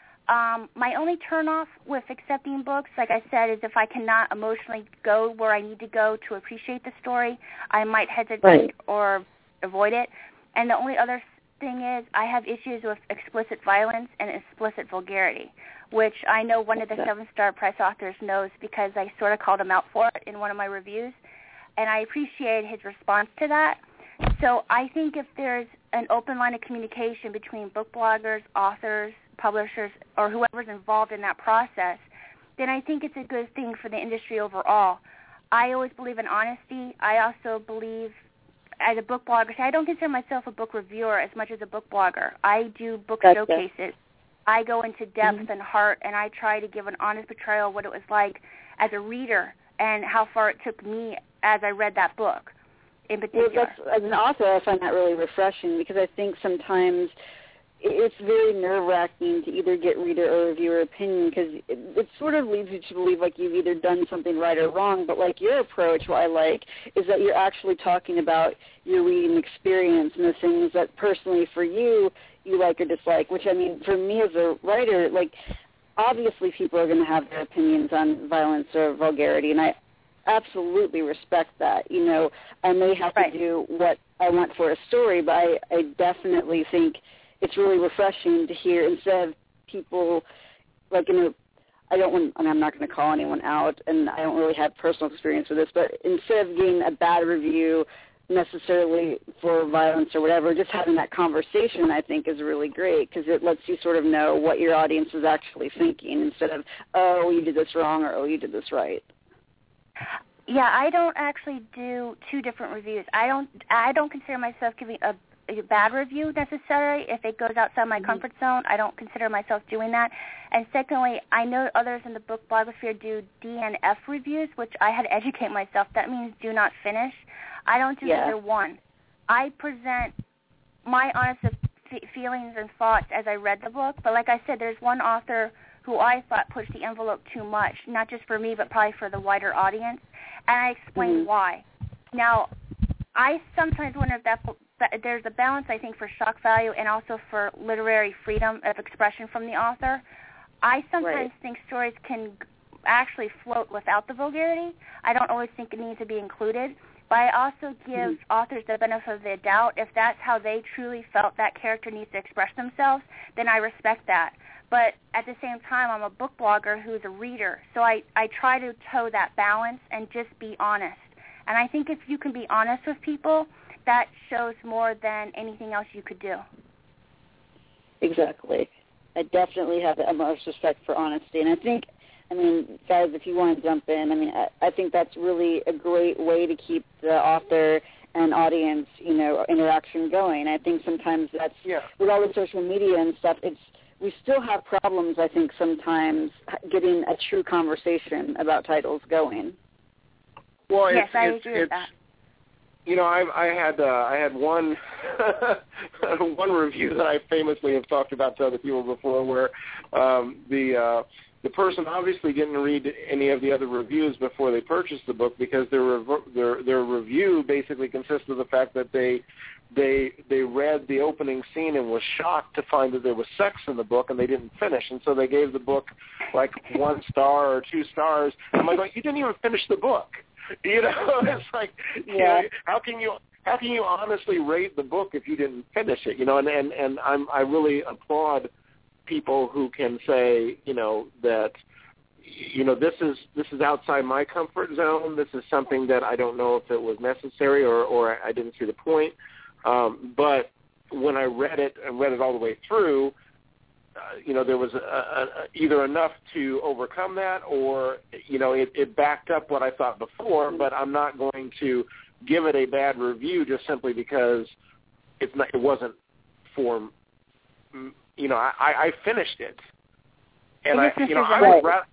My only turnoff with accepting books, like I said, is if I cannot emotionally go where I need to go to appreciate the story, I might hesitate or avoid it. And the only other thing is I have issues with explicit violence and explicit vulgarity, which I know one of the 7-Star Press authors knows because I sort of called him out for it in one of my reviews, and I appreciate his response to that. So I think if there's an open line of communication between book bloggers, authors, publishers, or whoever's involved in that process, then I think it's a good thing for the industry overall. I always believe in honesty. I also believe as a book blogger, I don't consider myself a book reviewer as much as a book blogger. I do book showcases. I go into depth and heart, and I try to give an honest portrayal of what it was like as a reader and how far it took me as I read that book. In particular. As an author, I find that really refreshing because I think sometimes it's very nerve-wracking to either get reader or reviewer opinion because it sort of leads you to believe like you've either done something right or wrong. But like your approach, what I like, is that you're actually talking about your reading experience and the things that personally for you like or dislike, which I mean, for me as a writer, like obviously people are going to have their opinions on violence or vulgarity, and I absolutely respect that. I may have to do what I want for a story, but I definitely think it's really refreshing to hear instead of people like I'm not going to call anyone out, and I don't really have personal experience with this, but instead of getting a bad review necessarily for violence or whatever, just having that conversation I think is really great because it lets you sort of know what your audience is actually thinking instead of, oh, you did this wrong or, oh, you did this right. Yeah, I don't actually do two different reviews. I don't consider myself giving a bad review necessarily. If it goes outside my comfort zone, I don't consider myself doing that. And secondly, I know others in the book blogosphere do DNF reviews, which I had to educate myself. That means do not finish. I don't do either one. I present my honest feelings and thoughts as I read the book. But like I said, there's one author who I thought pushed the envelope too much, not just for me, but probably for the wider audience, and I explained why. Now, I sometimes wonder if there's a balance, I think, for shock value and also for literary freedom of expression from the author. I sometimes think stories can actually float without the vulgarity. I don't always think it needs to be included, but I also give authors the benefit of the doubt. If that's how they truly felt that character needs to express themselves, then I respect that. But at the same time, I'm a book blogger who's a reader. So I try to toe that balance and just be honest. And I think if you can be honest with people, that shows more than anything else you could do. Exactly. I definitely have the utmost respect for honesty. And I think, guys, if you want to jump in, I think that's really a great way to keep the author and audience, interaction going. I think sometimes that's, with all the social media and stuff, we still have problems, I think, sometimes getting a true conversation about titles going. Well, yes, I agree with that. I had one one review that I famously have talked about to other people before, where the person obviously didn't read any of the other reviews before they purchased the book, because their review basically consists of the fact that they read the opening scene and was shocked to find that there was sex in the book, and they didn't finish, and so they gave the book like 1 star or 2 stars. I'm like, you didn't even finish the book. It's like, how can you honestly rate the book if you didn't finish it? And I really applaud people who can say, that, this is outside my comfort zone. This is something that I don't know if it was necessary or I didn't see the point. But when I read it all the way through, there was either enough to overcome that, or, it backed up what I thought before, but I'm not going to give it a bad review just simply because it wasn't for, I finished it. And I would rather,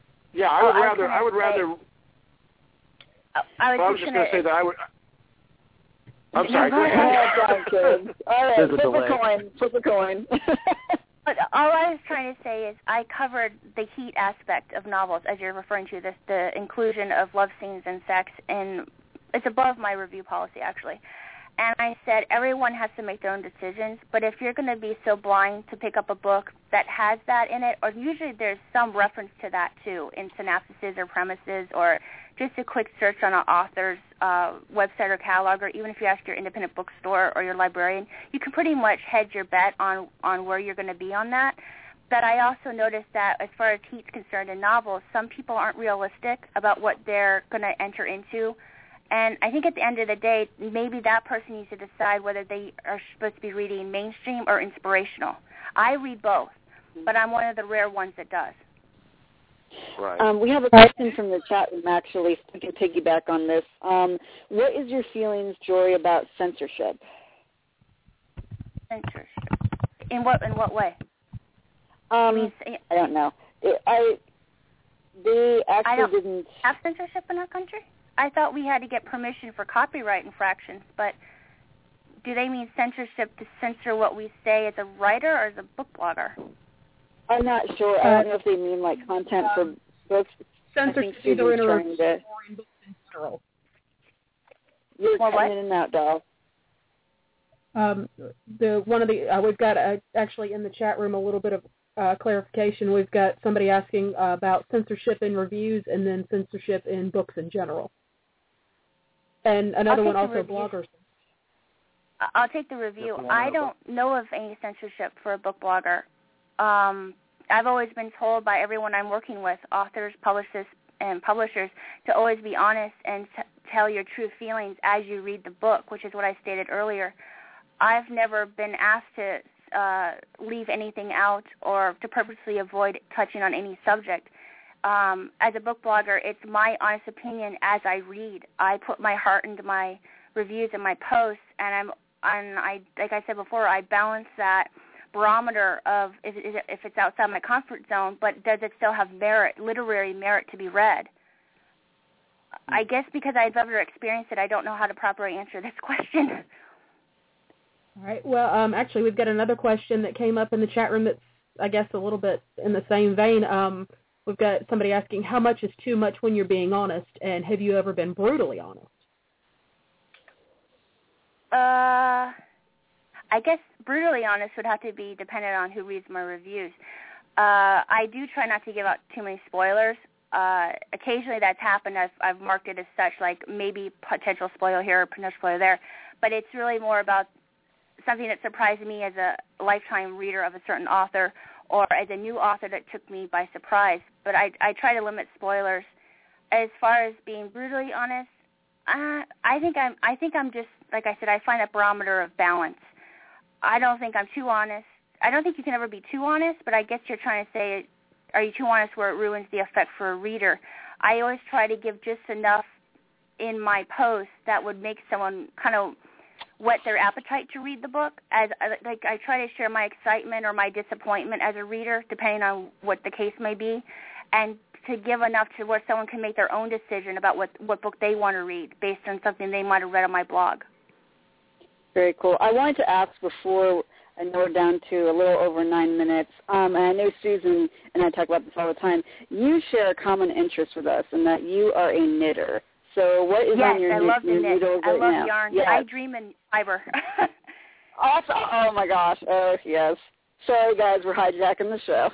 I was just going to say that I would. I'm sorry. Go ahead. All right, flip a coin. But all I was trying to say is I covered the heat aspect of novels, as you're referring to, the inclusion of love scenes and sex, and it's above my review policy, actually. And I said everyone has to make their own decisions, but if you're going to be so blind to pick up a book that has that in it, or usually there's some reference to that too in synopsises or premises, or just a quick search on an author's website or catalog, or even if you ask your independent bookstore or your librarian, you can pretty much hedge your bet on where you're going to be on that. But I also noticed that as far as heat's concerned in novels, some people aren't realistic about what they're going to enter into. And I think at the end of the day, maybe that person needs to decide whether they are supposed to be reading mainstream or inspirational. I read both, but I'm one of the rare ones that does. Right. We have a question from the chat room, actually. We can piggyback on this. What is your feelings, Jory, about censorship? Censorship? In what way? I don't know. They actually didn't have censorship in our country. I thought we had to get permission for copyright infractions, but do they mean censorship to censor what we say as a writer or as a book blogger? I'm not sure. I don't know if they mean like content for books. Censorship either in or in books in general. You're coming in and out, doll. We've got actually in the chat room a little bit of clarification. We've got somebody asking about censorship in reviews and then censorship in books in general. And another one also bloggers. I'll take the review. I don't know of any censorship for a book blogger. I've always been told by everyone I'm working with, authors, publishers, to always be honest and tell your true feelings as you read the book, which is what I stated earlier. I've never been asked to leave anything out or to purposely avoid touching on any subject. As a book blogger, it's my honest opinion as I read. I put my heart into my reviews and my posts, and I like I said before, I balance that barometer of if it's outside my comfort zone, but does it still have merit, literary merit to be read? I guess because I've never experienced it, I don't know how to properly answer this question. All right. Well, actually, we've got another question that came up in the chat room that's, I guess, a little bit in the same vein. We've got somebody asking, how much is too much when you're being honest, and have you ever been brutally honest? I guess brutally honest would have to be dependent on who reads my reviews. I do try not to give out too many spoilers. Occasionally that's happened. I've marked it as such, like maybe potential spoiler here or potential spoiler there. But it's really more about something that surprised me as a lifetime reader of a certain author, or as a new author that took me by surprise. But I try to limit spoilers. As far as being brutally honest, I think I'm just, like I said, I find a barometer of balance. I don't think I'm too honest. I don't think you can ever be too honest, but I guess you're trying to say, are you too honest where it ruins the effect for a reader? I always try to give just enough in my post that would make someone kind of whet their appetite to read the book. As like I try to share my excitement or my disappointment as a reader, depending on what the case may be, and to give enough to where someone can make their own decision about what book they want to read based on something they might have read on my blog. Very cool. I wanted to ask before, I know we're down to a little over 9 minutes, and I know Susan and I talk about this all the time. You share a common interest with us in that you are a knitter. So what is on your needles right now? Yes, I love yarn. Yes. I dream in fiber. Awesome. Oh, my gosh. Oh, yes. Sorry, guys, we're hijacking the show.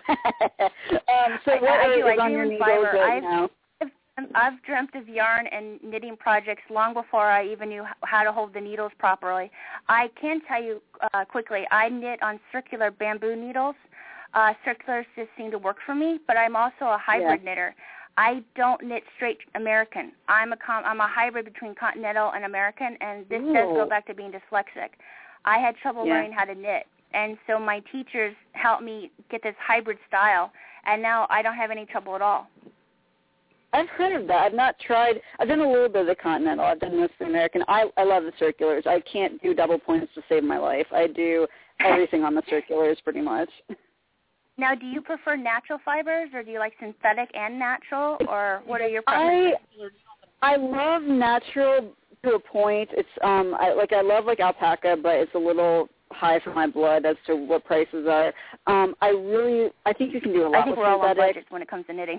So what is on your needles right now? I've dreamt of yarn and knitting projects long before I even knew how to hold the needles properly. I can tell you quickly, I knit on circular bamboo needles. Circulars just seem to work for me, but I'm also a hybrid knitter. I don't knit straight American. I'm a hybrid between continental and American, and this does go back to being dyslexic. I had trouble learning how to knit, and so my teachers helped me get this hybrid style, and now I don't have any trouble at all. I've heard of that. I've not tried. I've done a little bit of the continental. I've done most of the American. I love the circulars. I can't do double points to save my life. I do everything on the circulars pretty much. Now, do you prefer natural fibers, or do you like synthetic and natural, or what are your preferences? I love natural to a point. It's I love like alpaca, but it's a little high for my blood as to what prices are. I think you can do a lot with synthetic. I think we're all on budgets when it comes to knitting.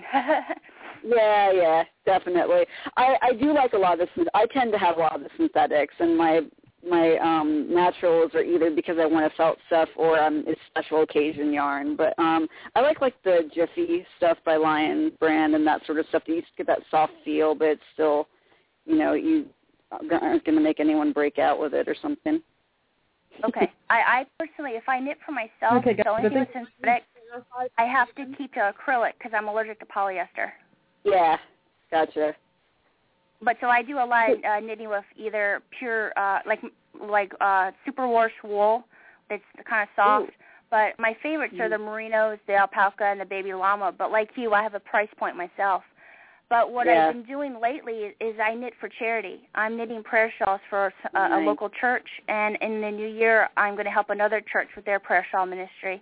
Yeah, definitely. I do like a lot of the. I tend to have a lot of the synthetics, and my naturals are either because I want to felt stuff or it's special occasion yarn. But I like the Jiffy stuff by Lion brand and that sort of stuff. You get that soft feel, but it's still, you aren't going to make anyone break out with it or something. Okay. I personally, if I knit for myself, the only thing with synthetic, I have to keep to acrylic because I'm allergic to polyester. Yeah, gotcha. But so I do a lot of knitting with either pure, like superwash wool that's kind of soft. Ooh. But my favorites are the merinos, the alpaca, and the baby llama. But like you, I have a price point myself. But what I've been doing lately is I knit for charity. I'm knitting prayer shawls for a local church, and in the new year, I'm going to help another church with their prayer shawl ministry.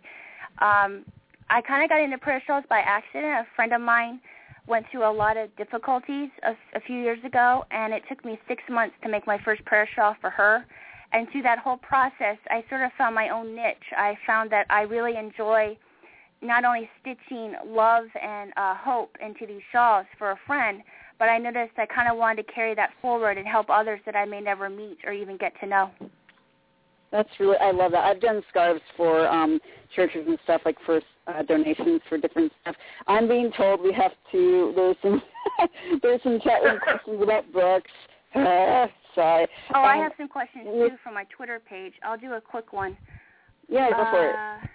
I kind of got into prayer shawls by accident. A friend of mine went through a lot of difficulties a few years ago, and it took me 6 months to make my first prayer shawl for her. And through that whole process, I sort of found my own niche. I found that I really enjoy not only stitching love and hope into these shawls for a friend, but I noticed I kind of wanted to carry that forward and help others that I may never meet or even get to know. I love that. I've done scarves for churches and stuff, like for donations for different stuff. I'm being told we have to, there's some chat room questions about books. Sorry. Oh, I have some questions, too, from my Twitter page. I'll do a quick one. Yeah, go for it.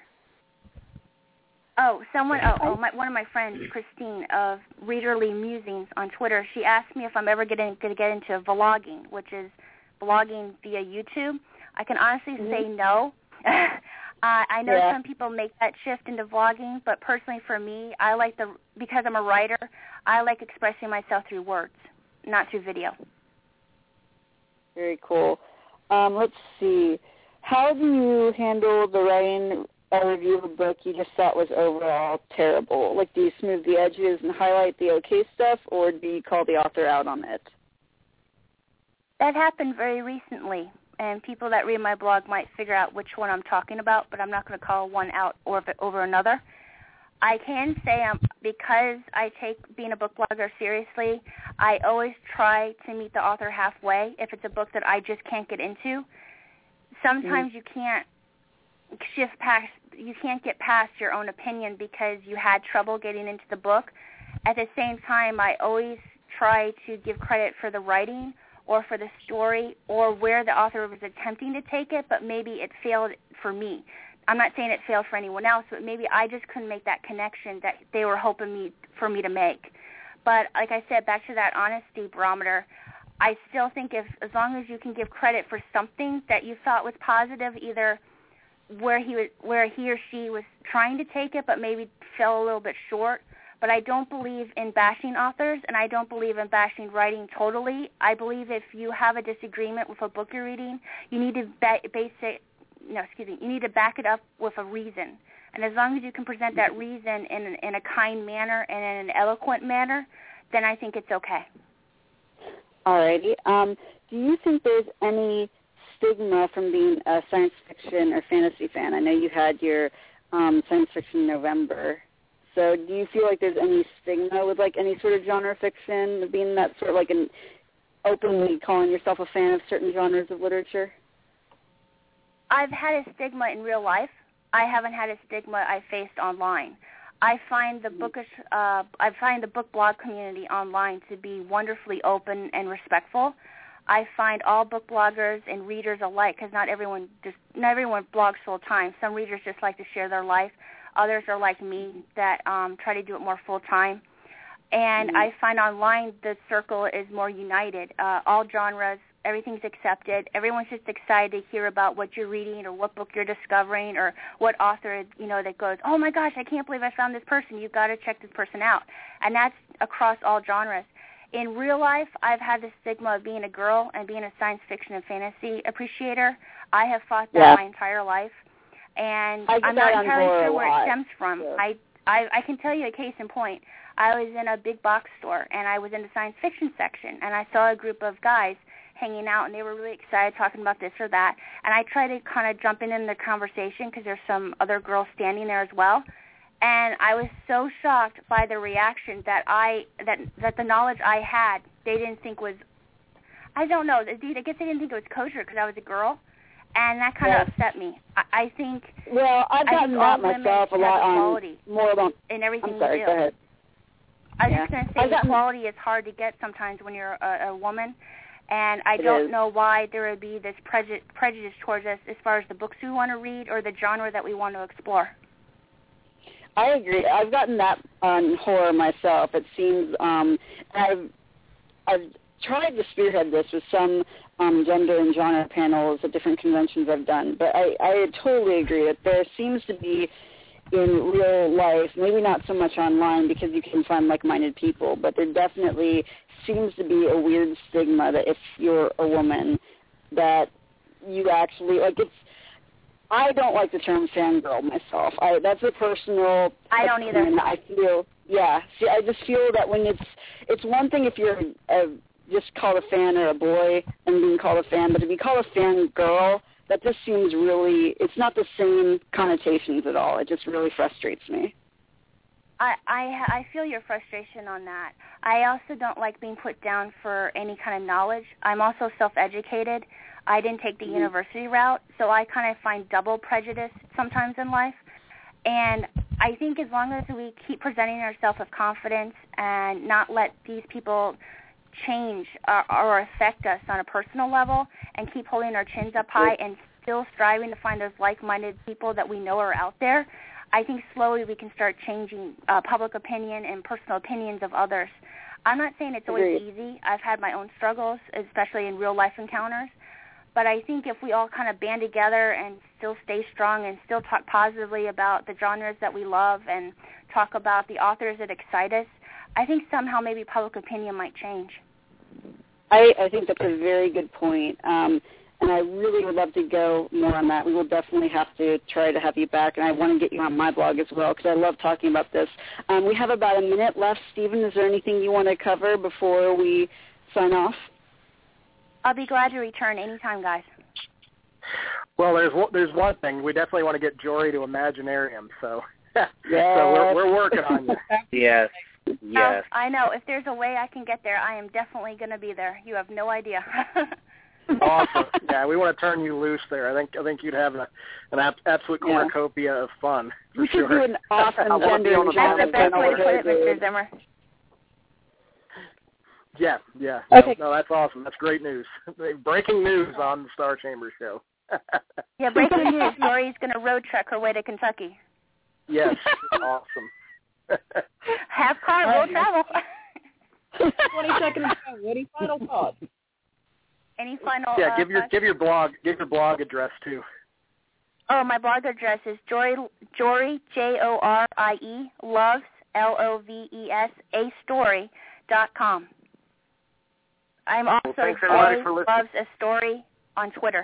One of my friends, Christine, of Readerly Musings on Twitter, she asked me if I'm ever going to get into vlogging, which is blogging via YouTube. I can honestly say no. I know some people make that shift into vlogging, but personally for me, because I'm a writer, I like expressing myself through words, not through video. Very cool. Let's see. How do you handle the writing a review of a book you just thought was overall terrible? Like, do you smooth the edges and highlight the okay stuff, or do you call the author out on it? That happened very recently, and people that read my blog might figure out which one I'm talking about, but I'm not going to call one out over another. I can say because I take being a book blogger seriously, I always try to meet the author halfway if it's a book that I just can't get into. Sometimes you can't get past your own opinion because you had trouble getting into the book. At the same time, I always try to give credit for the writing or for the story or where the author was attempting to take it, but maybe it failed for me. I'm not saying it failed for anyone else, but maybe I just couldn't make that connection that they were hoping for me to make. But like I said, back to that honesty barometer, I still think as long as you can give credit for something that you thought was positive, either where he or she was trying to take it but maybe fell a little bit short. But I don't believe in bashing authors, and I don't believe in bashing writing totally. I believe if you have a disagreement with a book you're reading, you need to you need to back it up with a reason. And as long as you can present that reason in a kind manner and in an eloquent manner, then I think it's okay. Alrighty. Do you think there's any stigma from being a science fiction or fantasy fan? I know you had your science fiction in November. So do you feel like there's any stigma with like any sort of genre fiction, being that sort of like an openly calling yourself a fan of certain genres of literature? I've had a stigma in real life. I haven't had a stigma I faced online. I find the book blog community online to be wonderfully open and respectful. I find all book bloggers and readers alike, because not everyone blogs full time. Some readers just like to share their life. Others are like me that try to do it more full time. And I find online the circle is more united. All genres, everything's accepted. Everyone's just excited to hear about what you're reading or what book you're discovering or what author, that goes, oh my gosh, I can't believe I found this person. You've got to check this person out. And that's across all genres. In real life, I've had the stigma of being a girl and being a science fiction and fantasy appreciator. I have fought that my entire life. And I'm not entirely sure where it stems from. Yeah. I can tell you a case in point. I was in a big box store, and I was in the science fiction section, and I saw a group of guys hanging out, and they were really excited talking about this or that. And I tried to kind of jump in the conversation because there's some other girls standing there as well. And I was so shocked by the reaction that the knowledge I had, they didn't think was, I don't know, I guess they didn't think it was kosher because I was a girl. And that kind of upset me. I think. Well, I've gotten that myself a lot on more about in everything I'm sorry, we do. Go ahead. I was just going to say equality is hard to get sometimes when you're a woman, and I don't know why there would be this prejudice towards us as far as the books we want to read or the genre that we want to explore. I agree. I've gotten that on horror myself. It seems I've tried to spearhead this with some gender and genre panels at different conventions I've done, but I totally agree that there seems to be in real life, maybe not so much online because you can find like-minded people, but there definitely seems to be a weird stigma that if you're a woman that you actually, I don't like the term fangirl myself. That's a personal I don't either. I feel, I just feel that when it's one thing if you're just called a fan or a boy and being called a fan, but to be called a fangirl, that just seems really, it's not the same connotations at all. It just really frustrates me. I feel your frustration on that. I also don't like being put down for any kind of knowledge. I'm also self-educated. I didn't take the university route, so I kind of find double prejudice sometimes in life. And I think as long as we keep presenting ourselves with confidence and not let these people change or affect us on a personal level and keep holding our chins up high and still striving to find those like-minded people that we know are out there, I think slowly we can start changing public opinion and personal opinions of others. I'm not saying it's always easy. I've had my own struggles, especially in real-life encounters. But I think if we all kind of band together and still stay strong and still talk positively about the genres that we love and talk about the authors that excite us, I think somehow maybe public opinion might change. I think that's a very good point. And I really would love to go more on that. We will definitely have to try to have you back, and I want to get you on my blog as well because I love talking about this. We have about a minute left. Stephen, is there anything you want to cover before we sign off? I'll be glad to return anytime, guys. Well, there's one thing. We definitely want to get Jory to Imaginarium, so yes. So we're working on that. Yes. Yes. I know. If there's a way I can get there, I am definitely going to be there. You have no idea. Awesome. Yeah, we want to turn you loose there. I think you'd have an absolute cornucopia of fun. We should do an awesome gender and That's the best way to put it, Mr. Zimmer. Yeah. Okay. No, that's awesome. That's great news. Breaking news on the Star Chamber show. Yeah, breaking news. Lori's going to road truck her way to Kentucky. Yes, awesome. Half car, will travel. 20 seconds ago. Any final thoughts? Any final? Yeah, give your blog address too. Oh, my blog address is Jorie Jorie loves LOVES a story.com. I'm also Jorie loves a story on Twitter.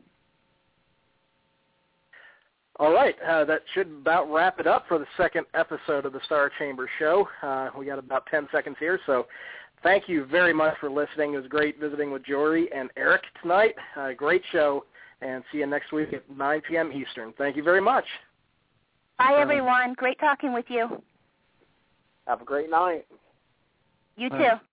All right, that should about wrap it up for the second episode of the Star Chamber Show. We got about 10 seconds here, so thank you very much for listening. It was great visiting with Jorie and Eric tonight. Great show, and see you next week at 9 p.m. Eastern. Thank you very much. Bye, everyone. Great talking with you. Have a great night. You too.